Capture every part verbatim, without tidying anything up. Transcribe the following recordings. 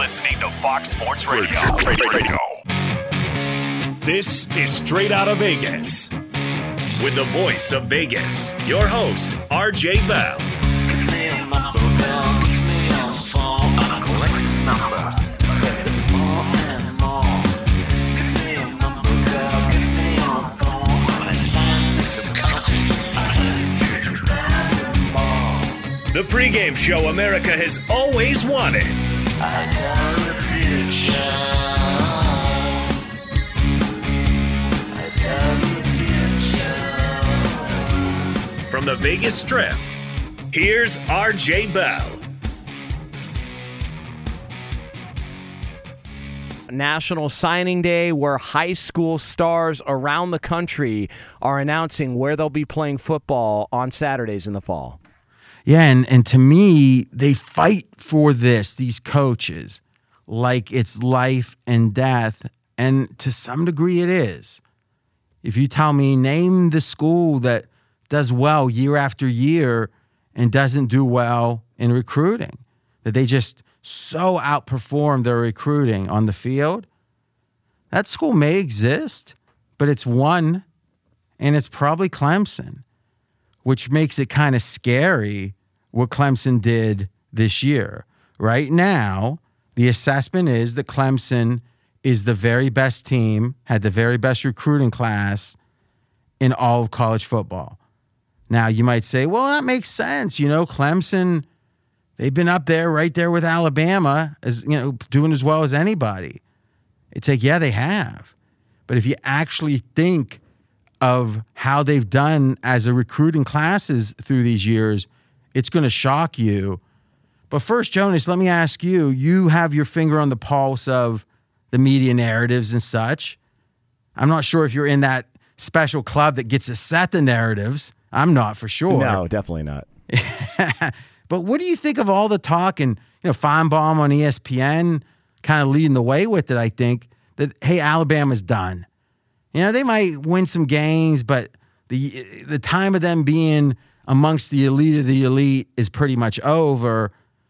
listening to Fox Sports Radio. Radio. This is Straight Out of Vegas. With the voice of Vegas, your host, R J Bell. Give me a number, girl. Give me a phone. I'm collecting numbers. More and more. Give me a number, girl. Give me a phone. I'm a scientist of counting. I tell you future more. The pregame show America has always wanted. I tell you future. I tell you future. From the Vegas Strip, here's R J Bell. National Signing Day, where high school stars around the country are announcing where they'll be playing football on Saturdays in the fall. Yeah, and, and to me, they fight for this, these coaches, like it's life and death. And to some degree, it is. If you tell me, name the school that does well year after year and doesn't do well in recruiting, that they just so outperform their recruiting on the field, that school may exist, but it's one, and it's probably Clemson, which makes it kind of scary what Clemson did this year. Right now, the assessment is that Clemson is the very best team, had the very best recruiting class in all of college football. Now, you might say, well, that makes sense. You know, Clemson, they've been up there, right there with Alabama, as you know, doing as well as anybody. It's like, yeah, they have. But if you actually think of how they've done as a recruiting classes through these years, it's going to shock you. But first, Jonas, let me ask you, you have your finger on the pulse of the media narratives and such. I'm not sure if you're in that special club that gets to set the narratives. I'm not, for sure. No, definitely not. But what do you think of all the talk and, you know, Feinbaum on E S P N kind of leading the way with it, I think, that, hey, Alabama's done. You know, they might win some games, but the the time of them being amongst the elite of the elite is pretty much over.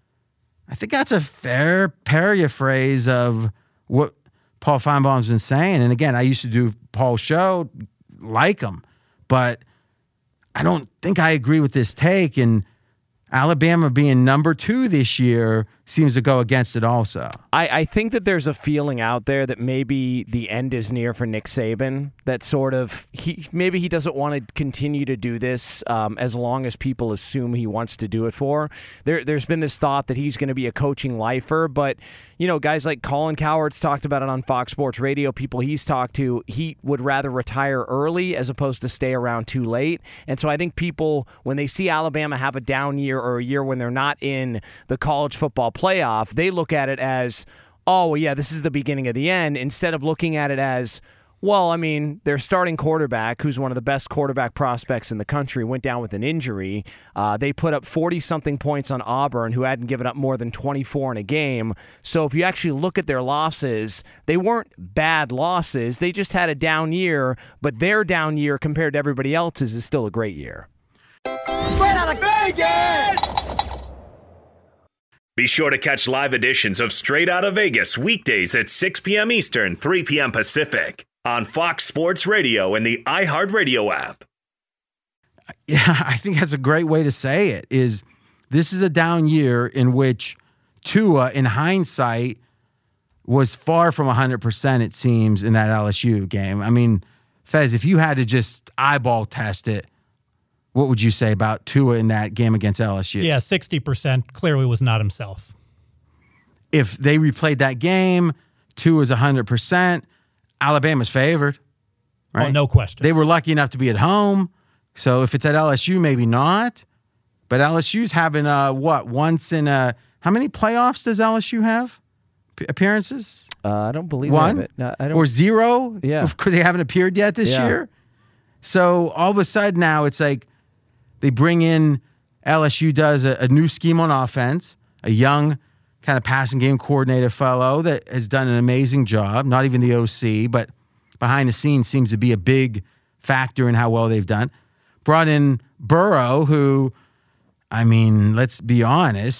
I think that's a fair paraphrase of what Paul Feinbaum's been saying. And again, I used to do Paul's show, like him, but I don't think I agree with this take. And Alabama being number two this year seems to go against it also. I, I think that there's a feeling out there that maybe the end is near for Nick Saban, that sort of, he maybe he doesn't want to continue to do this um, as long as people assume he wants to do it for. There, there's been this thought that he's going to be a coaching lifer, but you know, guys like Colin Cowherd's talked about it on Fox Sports Radio, people he's talked to, he would rather retire early as opposed to stay around too late. And so I think people, when they see Alabama have a down year or a year when they're not in the college football playoff, they look at it as, oh, well, yeah, this is the beginning of the end, instead of looking at it as, well, I mean, their starting quarterback, who's one of the best quarterback prospects in the country, went down with an injury. Uh, they put up forty-something points on Auburn, who hadn't given up more than twenty-four in a game. So if you actually look at their losses, they weren't bad losses. They just had a down year, but their down year compared to everybody else's is still a great year. Straight out of Vegas! Be sure to catch live editions of Straight Out of Vegas weekdays at six p.m. Eastern, three p.m. Pacific on Fox Sports Radio and the iHeartRadio app. Yeah, I think that's a great way to say it, is this is a down year in which Tua, in hindsight, was far from one hundred percent, it seems, in that L S U game. I mean, Fez, if you had to just eyeball test it, what would you say about Tua in that game against L S U? Yeah, sixty percent clearly was not himself. If they replayed that game, Tua is one hundred percent. Alabama's favored, right? Oh, no question. They were lucky enough to be at home. So if it's at L S U, maybe not. But L S U's having, uh, what, once in a, how many playoffs does L S U have? P- appearances? Uh, I don't believe One? it. No, I don't. Or zero? Yeah. Because they haven't appeared yet this Yeah. year. So all of a sudden now it's like they bring in, L S U does a, a new scheme on offense, a young kind of passing game coordinator fellow that has done an amazing job, not even the O C, but behind the scenes seems to be a big factor in how well they've done. Brought in Burrow, who, I mean, let's be honest,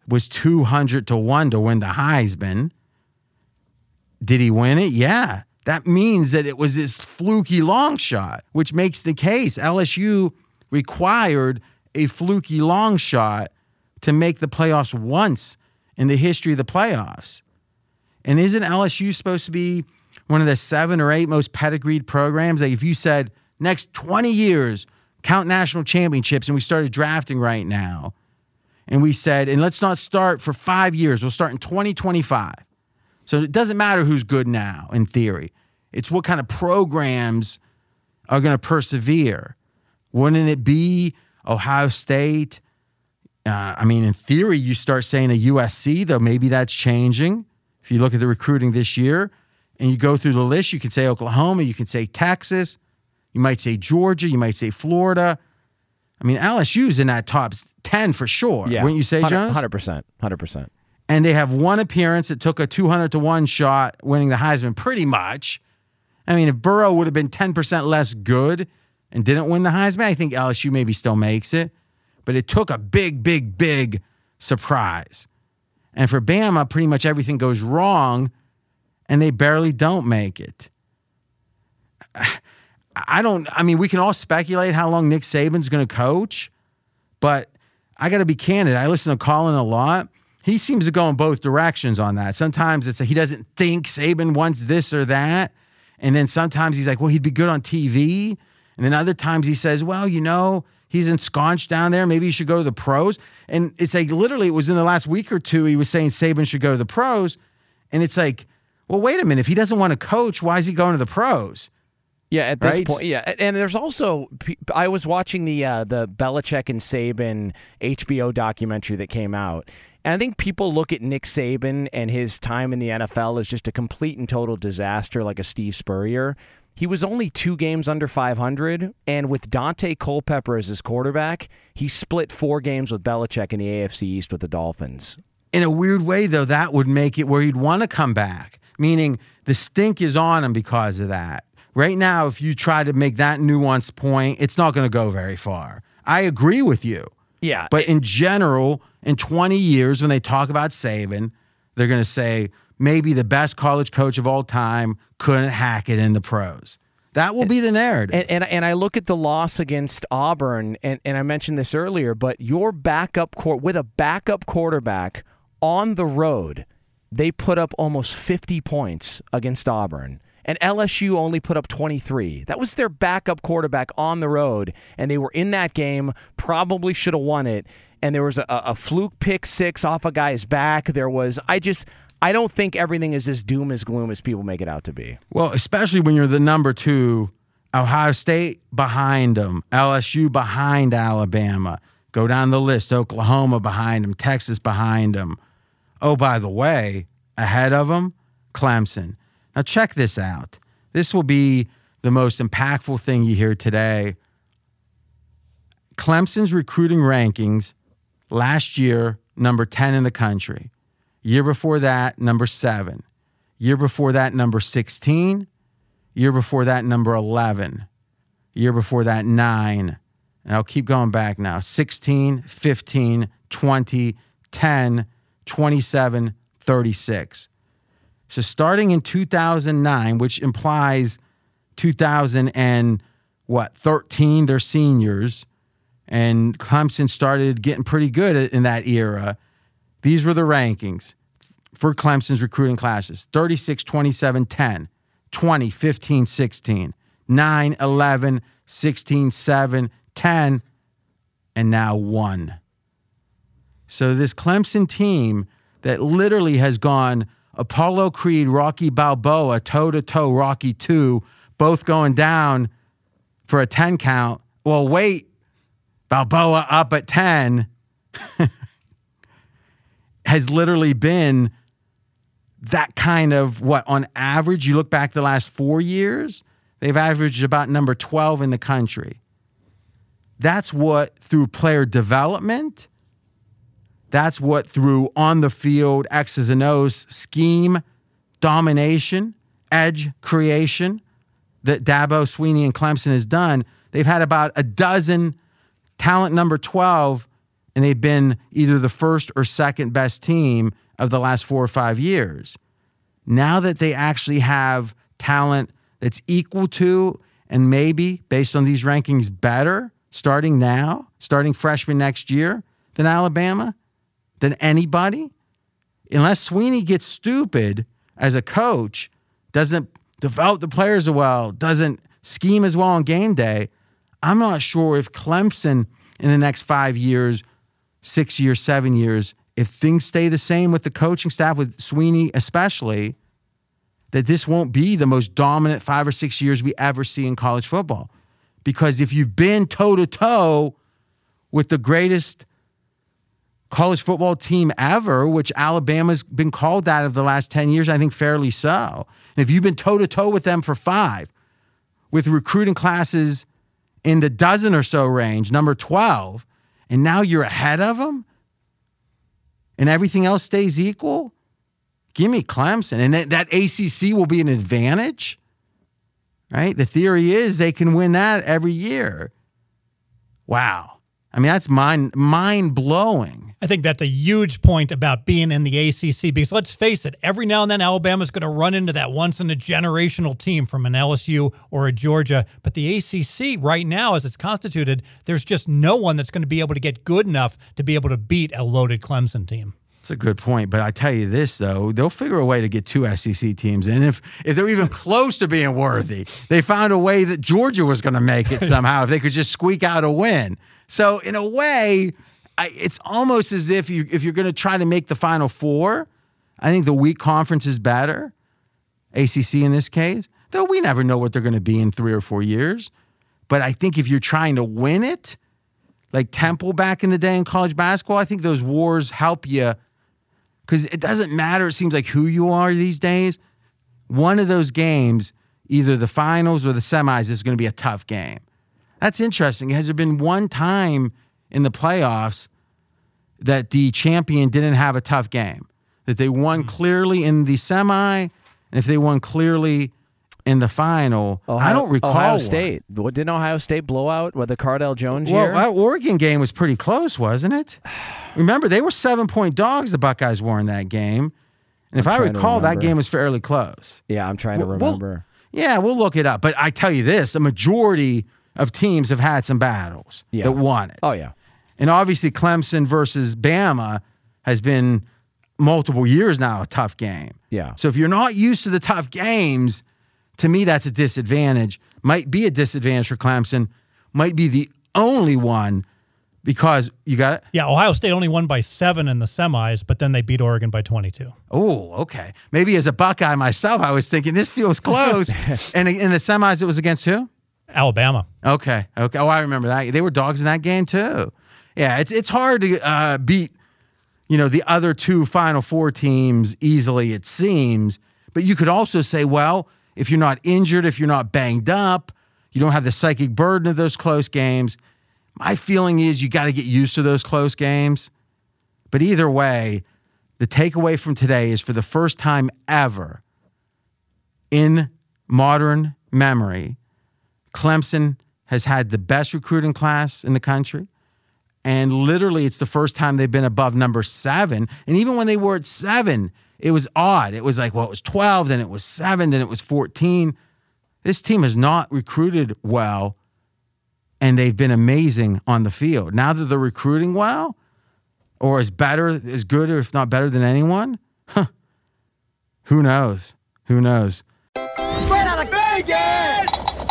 was two hundred to one to win the Heisman. Did he win it? Yeah. That means that it was this fluky long shot, which makes the case. L S U required a fluky long shot to make the playoffs once in the history of the playoffs. And isn't L S U supposed to be one of the seven or eight most pedigreed programs? Like if you said next twenty years, count national championships, and we started drafting right now, and we said, and let's not start for five years. We'll start in twenty twenty-five. So it doesn't matter who's good now, in theory. It's what kind of programs are going to persevere. Wouldn't it be Ohio State? Uh, I mean, in theory, you start saying a U S C, though maybe that's changing. If you look at the recruiting this year and you go through the list, you can say Oklahoma, you can say Texas, you might say Georgia, you might say Florida. I mean, L S U's in that top ten for sure. Yeah. Wouldn't you say, Jonas? one hundred percent. one hundred percent. And they have one appearance that took a two hundred to one shot winning the Heisman, pretty much. I mean, if Burrow would have been ten percent less good and didn't win the Heisman, I think L S U maybe still makes it. But it took a big, big, big surprise. And for Bama, pretty much everything goes wrong, and they barely don't make it. I don't, I mean, we can all speculate how long Nick Saban's going to coach, but I got to be candid. I listen to Colin a lot. He seems to go in both directions on that. Sometimes it's like he doesn't think Saban wants this or that. And then sometimes he's like, well, he'd be good on T V. And then other times he says, well, you know, he's ensconced down there. Maybe he should go to the pros. And it's like literally it was in the last week or two he was saying Saban should go to the pros. And it's like, well, wait a minute. If he doesn't want to coach, why is he going to the pros? Yeah, at this Right? point, yeah, and there's also I was watching the uh, the Belichick and Saban H B O documentary that came out, and I think people look at Nick Saban and his time in the N F L as just a complete and total disaster, like a Steve Spurrier. He was only two games under five hundred, and with Dante Culpepper as his quarterback, he split four games with Belichick in the A F C East with the Dolphins. In a weird way, though, that would make it where he'd want to come back, meaning the stink is on him because of that. Right now, if you try to make that nuanced point, it's not going to go very far. I agree with you. Yeah. But in general, in twenty years, when they talk about Saban, they're going to say maybe the best college coach of all time couldn't hack it in the pros. That will be the narrative. And, and and I look at the loss against Auburn, and, and I mentioned this earlier, but your backup court with a backup quarterback on the road, they put up almost fifty points against Auburn. And L S U only put up twenty-three. That was their backup quarterback on the road, and they were in that game, probably should have won it. And there was a, a fluke pick six off a guy's back. There was, I just, I don't think everything is as doom as gloom as people make it out to be. Well, especially when you're the number two, Ohio State behind them, L S U behind Alabama. Go down the list, Oklahoma behind them, Texas behind them. Oh, by the way, ahead of them, Clemson. Now, check this out. This will be the most impactful thing you hear today. Clemson's recruiting rankings last year, number ten in the country. Year before that, number seven. Year before that, number sixteen. Year before that, number eleven. Year before that, nine. And I'll keep going back now. sixteen, fifteen, twenty, ten, twenty-seven, thirty-six. So starting in two thousand nine, which implies two thousand and what, thirteen, they're seniors, and Clemson started getting pretty good in that era. These were the rankings for Clemson's recruiting classes: thirty-six, twenty-seven, ten, twenty, fifteen, sixteen, nine, eleven, sixteen, seven, ten, and now one. So this Clemson team that literally has gone Apollo Creed, Rocky Balboa, toe-to-toe, Rocky two, both going down for a ten count. Well, wait, Balboa up at ten has literally been that kind of, what, on average, you look back the last four years, they've averaged about number twelve in the country. That's what, through player development, that's what through on-the-field X's and O's scheme, domination, edge creation that Dabo, Sweeney, and Clemson has done. They've had about a dozen talent number twelve and they've been either the first or second best team of the last four or five years. Now that they actually have talent that's equal to, and maybe based on these rankings better, starting now, starting freshman next year, than Alabama, than anybody, unless Sweeney gets stupid as a coach, doesn't develop the players well, doesn't scheme as well on game day, I'm not sure if Clemson in the next five years, six years, seven years, if things stay the same with the coaching staff, with Sweeney especially, that this won't be the most dominant five or six years we ever see in college football. Because if you've been toe-to-toe with the greatest college football team ever, which Alabama's been called that of the last ten years, I think fairly so. And if you've been toe-to-toe with them for five, with recruiting classes in the dozen or so range, number twelve, and now you're ahead of them, and everything else stays equal, give me Clemson. And that, that A C C will be an advantage, right? The theory is they can win that every year. Wow. I mean, that's mind, mind-blowing. I think that's a huge point about being in the A C C, because let's face it, every now and then Alabama's going to run into that once-in-a-generational team from an L S U or a Georgia. But the A C C right now, as it's constituted, there's just no one that's going to be able to get good enough to be able to beat a loaded Clemson team. That's a good point. But I tell you this, though, they'll figure a way to get two S E C teams in. If, if they're even close to being worthy, they found a way that Georgia was going to make it somehow, if they could just squeak out a win. So in a way, I, it's almost as if you if you're going to try to make the Final Four, I think the weak conference is better, A C C in this case, though we never know what they're going to be in three or four years. But I think if you're trying to win it, like Temple back in the day in college basketball, I think those wars help you, because it doesn't matter, it seems like, who you are these days. One of those games, either the finals or the semis, is going to be a tough game. That's interesting. Has there been one time in the playoffs that the champion didn't have a tough game? That they won clearly in the semi, and if they won clearly in the final, Ohio, I don't recall Ohio one. State. What, didn't Ohio State blow out with the Cardell Jones Well, year? that Oregon game was pretty close, wasn't it? Remember, they were seven-point dogs, the Buckeyes were in that game. And if I'm I trying to recall, that remember. game was fairly close. Yeah, I'm trying to We'll- we'll- remember. Yeah, we'll look it up. But I tell you this, a majority of teams have had some battles Yeah. that won it. Oh, yeah. And obviously Clemson versus Bama has been multiple years now a tough game. Yeah. So if you're not used to the tough games, to me that's a disadvantage. Might be a disadvantage for Clemson. Might be the only one, because you got Yeah, Ohio State only won by seven in the semis, but then they beat Oregon by twenty-two. Oh, okay. Maybe as a Buckeye myself, I was thinking this feels close. And in the semis, it was against who? Alabama. Okay. Okay. Oh, I remember that. They were dogs in that game too. Yeah, it's it's hard to uh, beat, you know, the other two Final Four teams easily, it seems. But you could also say, well, if you're not injured, if you're not banged up, you don't have the psychic burden of those close games. My feeling is you got to get used to those close games. But either way, the takeaway from today is, for the first time ever in modern memory, Clemson has had the best recruiting class in the country. And literally, it's the first time they've been above number seven. And even when they were at seven, it was odd. It was like, well, it was twelve, then it was seven, then it was fourteen. This team has not recruited well, and they've been amazing on the field. Now that they're recruiting well, or as better, as good, or if not better than anyone, huh, who knows? Who knows? Straight out of Vegas!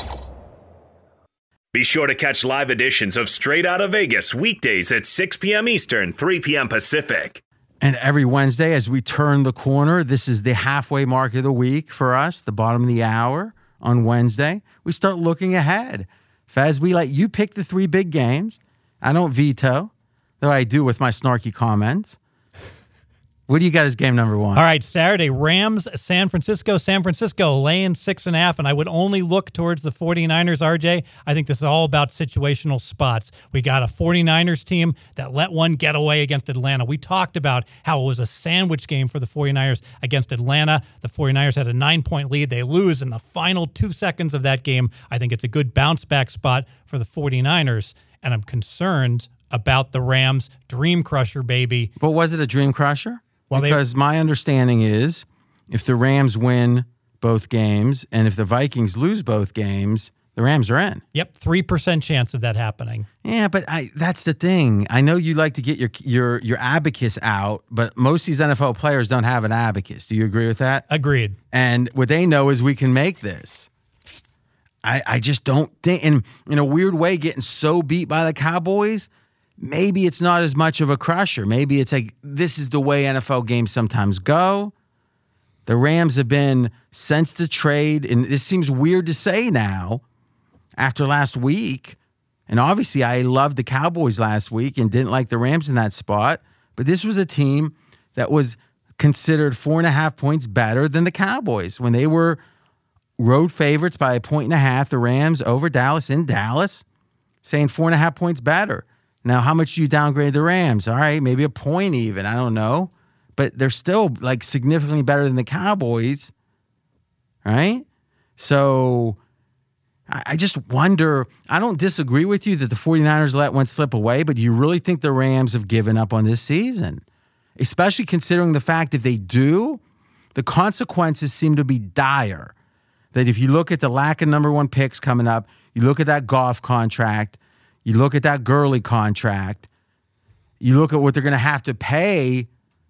Be sure to catch live editions of Straight Outta Vegas weekdays at six p.m. Eastern, three p.m. Pacific. And every Wednesday, as we turn the corner, this is the halfway mark of the week for us, the bottom of the hour on Wednesday. We start looking ahead. Fez, we let you pick the three big games. I don't veto, though I do with my snarky comments. What do you got as game number one? All right, Saturday, Rams, San Francisco. San Francisco laying six and a half, and I would only look towards the 49ers, R J. I think this is all about situational spots. We got a 49ers team that let one get away against Atlanta. We talked about how it was a sandwich game for the 49ers against Atlanta. The 49ers had a nine-point lead. They lose in the final two seconds of that game. I think it's a good bounce-back spot for the 49ers, and I'm concerned about the Rams. Dream crusher, baby. But was it a dream crusher? Well, they- because my understanding is if the Rams win both games and if the Vikings lose both games, the Rams are in. Yep, three percent chance of that happening. Yeah, but I, that's the thing. I know you like to get your your your abacus out, but most of these N F L players don't have an abacus. Do you agree with that? Agreed. And what they know is we can make this. I, I just don't think, and in a weird way, getting so beat by the Cowboys, maybe it's not as much of a crusher. Maybe it's like, this is the way N F L games sometimes go. The Rams have been since the trade, and this seems weird to say now after last week. And obviously, I loved the Cowboys last week and didn't like the Rams in that spot. But this was a team that was considered four and a half points better than the Cowboys when they were road favorites by a point and a half. The Rams over Dallas in Dallas, saying four and a half points better. Now, how much do you downgrade the Rams? All right, maybe a point even. I don't know. But they're still like significantly better than the Cowboys, right? So I, I just wonder, I don't disagree with you that the 49ers let one slip away, but do you really think the Rams have given up on this season? Especially considering the fact if they do, the consequences seem to be dire. That if you look at the lack of number one picks coming up, you look at that Goff contract, you look at that Gurley contract, you look at what they're going to have to pay,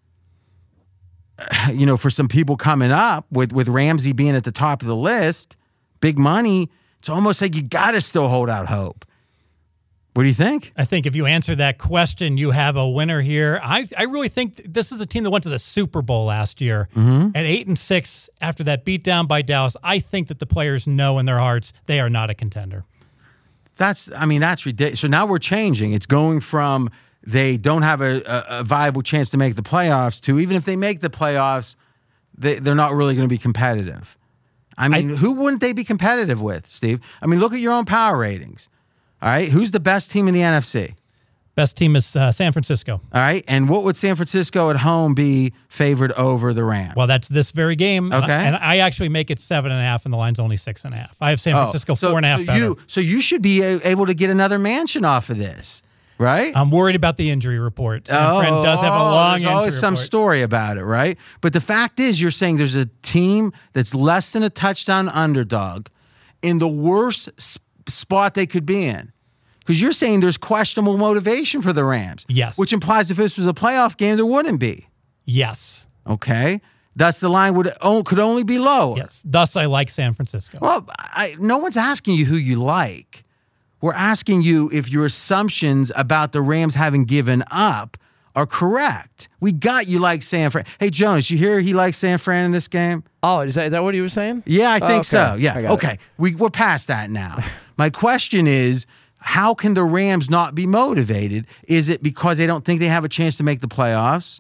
you know, for some people coming up with, with Ramsey being at the top of the list, big money, it's almost like you got to still hold out hope. What do you think? I think if you answer that question, you have a winner here. I I really think this is a team that went to the Super Bowl last year. Mm-hmm. At eight and six after that beatdown by Dallas, I think that the players know in their hearts they are not a contender. That's, I mean, that's ridiculous. So now we're changing. It's going from they don't have a, a, a viable chance to make the playoffs to even if they make the playoffs, they, they're not really going to be competitive. I mean, I, who wouldn't they be competitive with, Steve? I mean, look at your own power ratings. All right, who's the best team in the N F C? Best team is uh, San Francisco. All right, and what would San Francisco at home be favored over the Rams? Well, that's this very game. Okay. Uh, and I actually make it seven and a half, and the line's only six and a half. I have San Francisco oh, so, four and a half so better. You, so you should be a, able to get another mansion off of this, right? I'm worried about the injury report. San oh, Fran does have a long there's injury always some report. story about it, right? But the fact is, you're saying there's a team that's less than a touchdown underdog in the worst sp- spot they could be in. Because you're saying there's questionable motivation for the Rams. Yes. Which implies if this was a playoff game, there wouldn't be. Yes. Okay. Thus, the line would could only be lower. Yes. Thus, I like San Francisco. Well, I, no one's asking you who you like. We're asking you if your assumptions about the Rams having given up are correct. We got you like San Fran. Hey, Jonas, you hear he likes San Fran in this game? Oh, is that, is that what he was saying? Yeah, I think Oh, okay. so. Yeah. I got Okay. it. We, we're past that now. My question is, how can the Rams not be motivated? Is it because they don't think they have a chance to make the playoffs?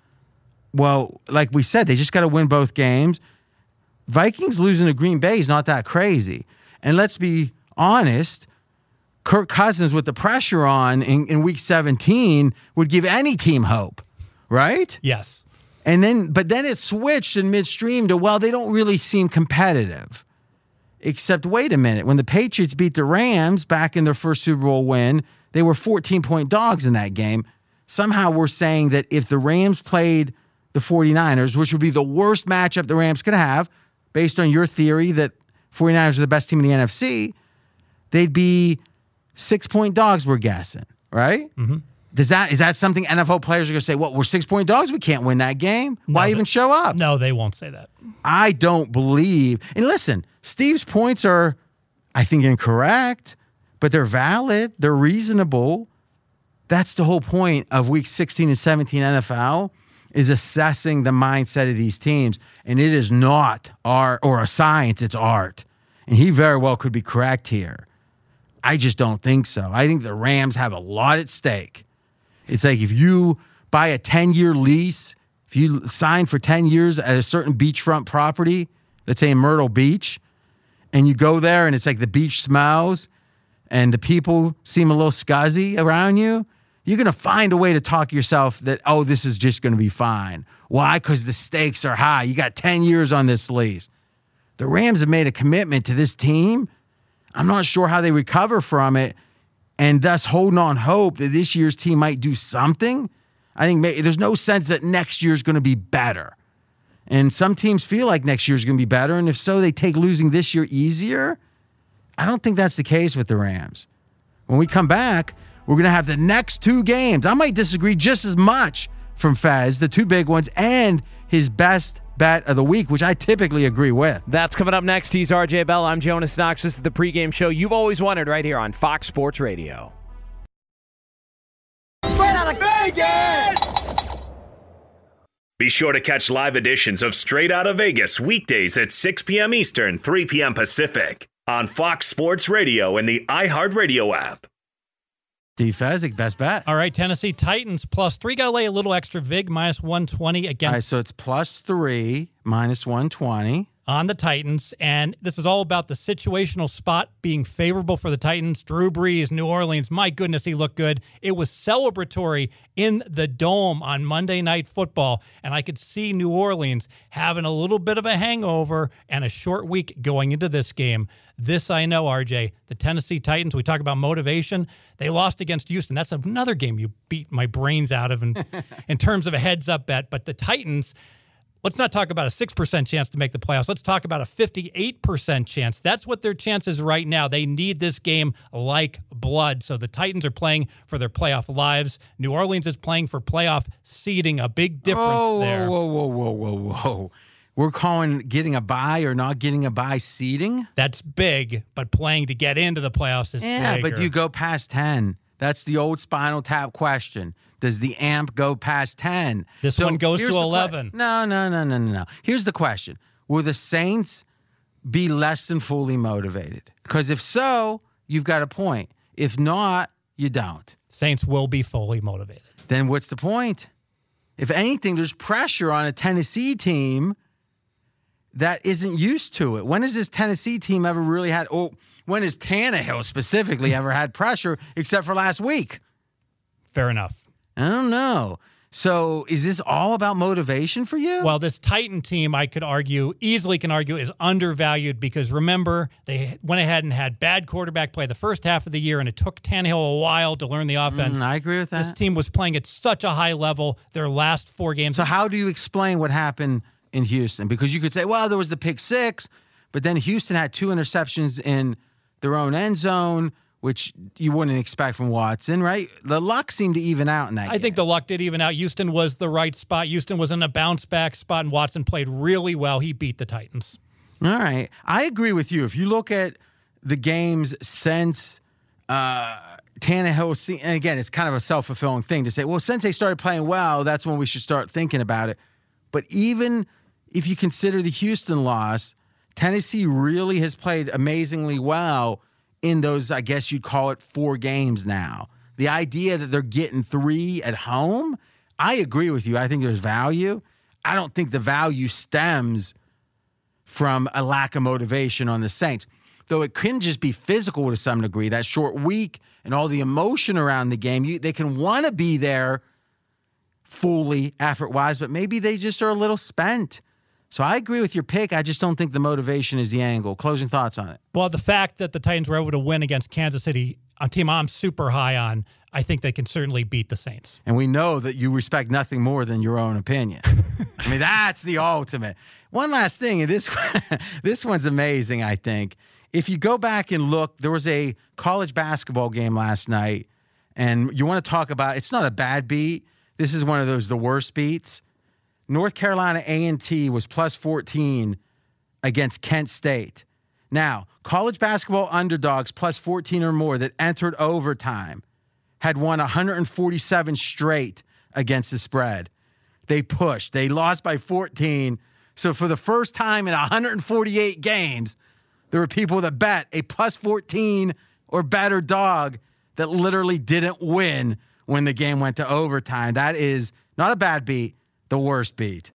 Well, like we said, they just got to win both games. Vikings losing to Green Bay is not that crazy. And let's be honest, Kirk Cousins with the pressure on in, in week seventeen would give any team hope, right? Yes. And then, but then it switched in midstream to, well, they don't really seem competitive. Except, wait a minute, when the Patriots beat the Rams back in their first Super Bowl win, they were fourteen-point dogs in that game. Somehow we're saying that if the Rams played the 49ers, which would be the worst matchup the Rams could have, based on your theory that 49ers are the best team in the N F C, they'd be six-point dogs, we're guessing, right? Mm-hmm. Does that is that something N F L players are going to say, well, we're six-point dogs, we can't win that game? No, Why they- even show up? No, they won't say that. I don't believe. And listen, Steve's points are, I think, incorrect, but they're valid. They're reasonable. That's the whole point of week sixteen and seventeen N F L is assessing the mindset of these teams. And it is not art or a science, it's art. And he very well could be correct here. I just don't think so. I think the Rams have a lot at stake. It's like if you buy a ten-year lease, if you sign for ten years at a certain beachfront property, let's say in Myrtle Beach, and you go there and it's like the beach smells and the people seem a little scuzzy around you, you're going to find a way to talk yourself that, oh, this is just going to be fine. Why? Because the stakes are high. You got ten years on this lease. The Rams have made a commitment to this team. I'm not sure how they recover from it and thus holding on hope that this year's team might do something, I think may, there's no sense that next year's going to be better. And some teams feel like next year's going to be better, and if so, they take losing this year easier. I don't think that's the case with the Rams. When we come back, we're going to have the next two games. I might disagree just as much from Fez, the two big ones, and his best bet of the week, which I typically agree with. That's coming up next. He's R J Bell. I'm Jonas Knox. This is the pregame show you've always wanted right here on Fox Sports Radio. Straight out of Vegas! Be sure to catch live editions of Straight Outta Vegas weekdays at six p.m. Eastern, three p.m. Pacific on Fox Sports Radio and the iHeartRadio app. D. Fezzik, best bet. All right, Tennessee Titans plus three. Got to lay a little extra vig, minus one twenty against. All right, so it's plus three, minus one twenty. On the Titans, and this is all about the situational spot being favorable for the Titans. Drew Brees, New Orleans, my goodness, he looked good. It was celebratory in the Dome on Monday Night Football, and I could see New Orleans having a little bit of a hangover and a short week going into this game. This I know, R J. The Tennessee Titans, we talk about motivation. They lost against Houston. That's another game you beat my brains out of in, in terms of a heads-up bet. But the Titans, let's not talk about a six percent chance to make the playoffs. Let's talk about a fifty-eight percent chance. That's what their chance is right now. They need this game like blood. So the Titans are playing for their playoff lives. New Orleans is playing for playoff seeding. A big difference whoa, there. Whoa, whoa, whoa, whoa, whoa, whoa. We're calling getting a bye or not getting a bye seeding? That's big, but playing to get into the playoffs is Yeah, bigger. but you go past ten. That's the old Spinal Tap question. Does the amp go past ten? This one goes here's to the que- eleven. No, no, no, no, no, no. Here's the question. Will the Saints be less than fully motivated? Because if so, you've got a point. If not, you don't. Saints will be fully motivated. Then what's the point? If anything, there's pressure on a Tennessee team that isn't used to it. When has this Tennessee team ever really had, oh, when has Tannehill specifically ever had pressure except for last week? Fair enough. I don't know. So is this all about motivation for you? Well, this Titan team, I could argue, easily can argue, is undervalued because remember, they went ahead and had bad quarterback play the first half of the year, and it took Tannehill a while to learn the offense. Mm, I agree with that. This team was playing at such a high level their last four games. So how do you explain what happened in Houston? Because you could say, well, there was the pick six, but then Houston had two interceptions in their own end zone, which you wouldn't expect from Watson, right? The luck seemed to even out in that I game. think the luck did even out. Houston was the right spot. Houston was in a bounce-back spot, and Watson played really well. He beat the Titans. All right. I agree with you. If you look at the games since uh, Tannehill, and again, it's kind of a self-fulfilling thing to say, well, since they started playing well, that's when we should start thinking about it. But even if you consider the Houston loss, Tennessee really has played amazingly well in those, I guess you'd call it, four games now. The idea that they're getting three at home, I agree with you. I think there's value. I don't think the value stems from a lack of motivation on the Saints, though it can just be physical to some degree. That short week and all the emotion around the game, you, they can want to be there fully effort-wise, but maybe they just are a little spent. So I agree with your pick. I just don't think the motivation is the angle. Closing thoughts on it. Well, the fact that the Titans were able to win against Kansas City, a team I'm super high on, I think they can certainly beat the Saints. And we know that you respect nothing more than your own opinion. I mean, that's the ultimate. One last thing, and this, this one's amazing, I think. If you go back and look, there was a college basketball game last night, and you want to talk about, it's not a bad beat. This is one of those, the worst beats. North Carolina A and T was plus fourteen against Kent State. Now, college basketball underdogs plus fourteen or more that entered overtime had won one hundred forty-seven straight against the spread. They pushed. They lost by fourteen. So for the first time in one hundred forty-eight games, there were people that bet a plus fourteen or better dog that literally didn't win when the game went to overtime. That is not a bad beat. The worst beat.